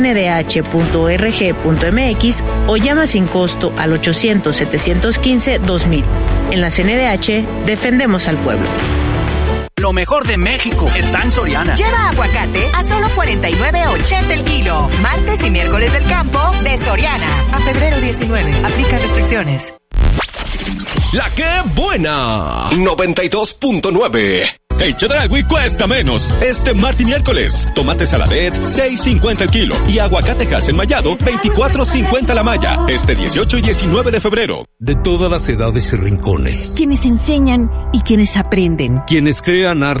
cndh.org.mx o llama sin costo al 800-715-2000. En la CNDH defendemos al pueblo. Lo mejor de México está en Soriana. Lleva aguacate a solo $49.80 el kilo. Martes y miércoles del campo de Soriana. A febrero 19. Aplica restricciones. La que buena. 92.9. El Chedraui cuesta menos. Este martes y miércoles, tomate saladet, $6.50 el kilo. Y aguacate enmallado, $24.50 la malla. Este 18 y 19 de febrero. De todas las edades y rincones. Quienes enseñan y quienes aprenden. Quienes crean arte.